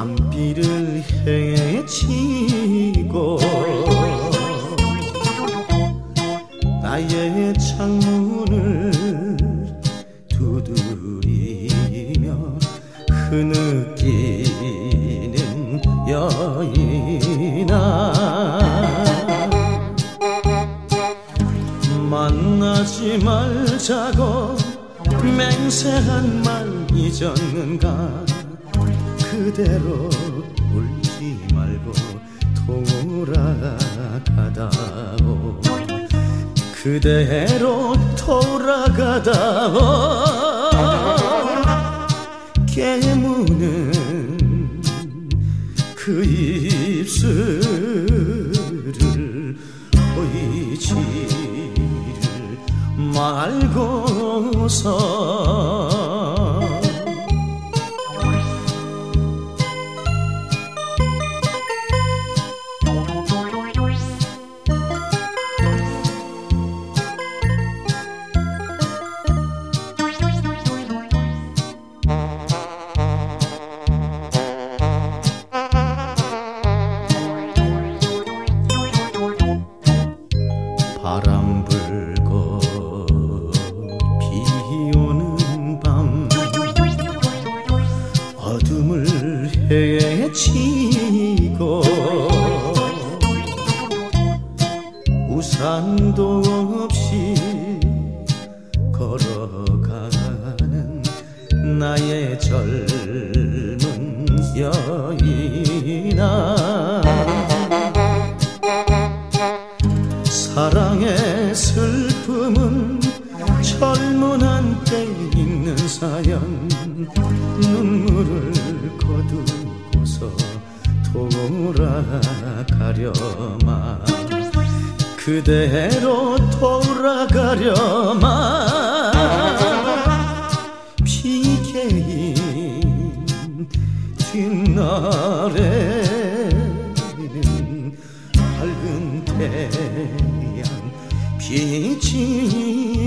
밤비를 헤치고 나의 창문을 두드리며 흐느끼는 여인아, 만나지 말자고 맹세한 말 잊었는가. 그대로 울지 말고 돌아가다오. 그대로 돌아가다오. 깨무는 그 입술을 보이지를 말고서 바람 불고 비 오는 밤 어둠을 헤치고 우산도 없이 걸어가는 나의 젊은 여인아, 사랑의 슬픔은 젊은 한때 있는 사연. 눈물을 거두고서 돌아가려마. 그대로 돌아가려마. 피개인 뒷날에는 밝은 태양 빛이